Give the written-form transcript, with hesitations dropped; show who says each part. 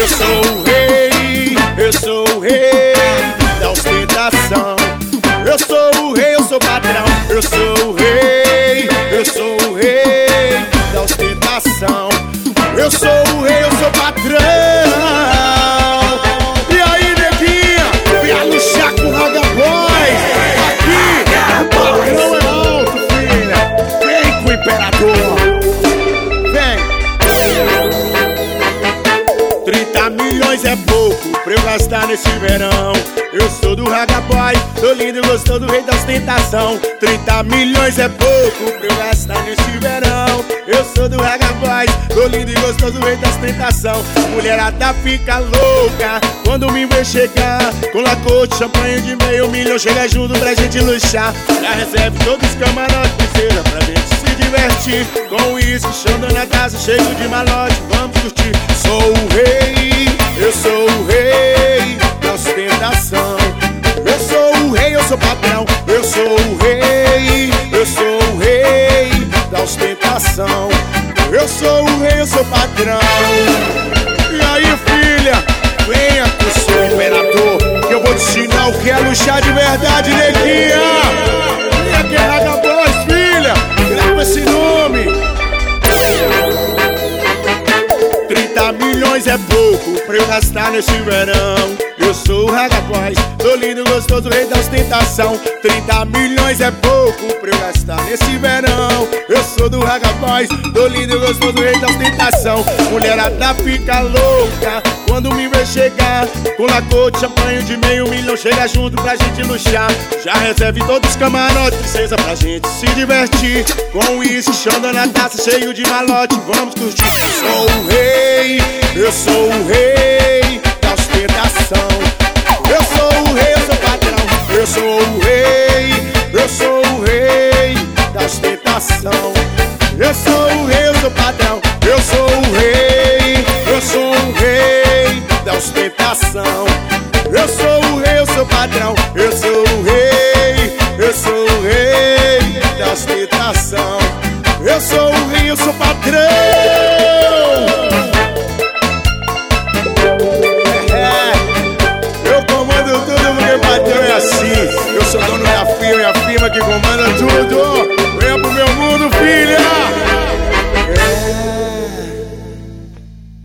Speaker 1: Eu sou o rei, eu sou o rei da ostentação. Eu sou o rei, eu sou patrão. Eu sou o rei, eu sou o rei da ostentação. Eu sou o rei, eu sou patrão. E aí, neguinha, vem luxar com o Raga Boys. Aqui, o patrão é alto, filha. Vem com o imperador. Vem. 30 milhões é pouco pra eu gastar nesse verão. Eu sou do Raga Boys, tô lindo e gostoso, rei da ostentação. 30 milhões é pouco pra eu gastar nesse verão. Eu sou do Raga Boys, tô lindo e gostoso, rei da ostentação. Mulherada fica louca quando me vê chegar com lacote, champanhe de meio milhão. Chega junto pra gente luxar. Já recebe todos os camarotes, princesa, pra gente se divertir. Com uísque, chão na taça, cheio de malote, vamos curtir. Sou o rei, eu sou o rei da ostentação. Eu sou o rei, eu sou patrão. Eu sou o rei, eu sou o rei da ostentação. Eu sou o rei, eu sou patrão. E aí, filha, venha com o seu imperador, que eu vou te ensinar o que é luxar de verdade, neguinha. Vem aqui, Raga Boys, filha, grava esse nome. 30 milhões é pouco pra eu gastar nesse verão. Eu sou o Raga Boys, tô lindo, gostoso, rei da ostentação. 30 milhões é pouco pra eu gastar nesse verão. Eu sou do Raga Boys, tô lindo, gostoso, rei da ostentação. Mulherada fica louca quando me vê chegar com lacote, champanhe de meio milhão. Chega junto pra gente luxar. Já recebe todos os camarotes, princesa, pra gente se divertir. Com uísque, chão na taça, cheio de malote, vamos curtir. Eu sou o rei, eu sou o rei da ostentação. Eu sou o rei, eu sou patrão. Eu sou o rei, eu sou o rei da ostentação. Eu sou o rei, eu sou patrão. Eu sou o rei, eu sou o rei da ostentação. Eu sou o rei, eu sou patrão. Eu sou o rei, eu sou o rei da ostentação. Eu sou o rei, eu sou patrão. Eu comando tudo porque patrão é assim. Eu sou dono da firma, e a firma que comanda tudo.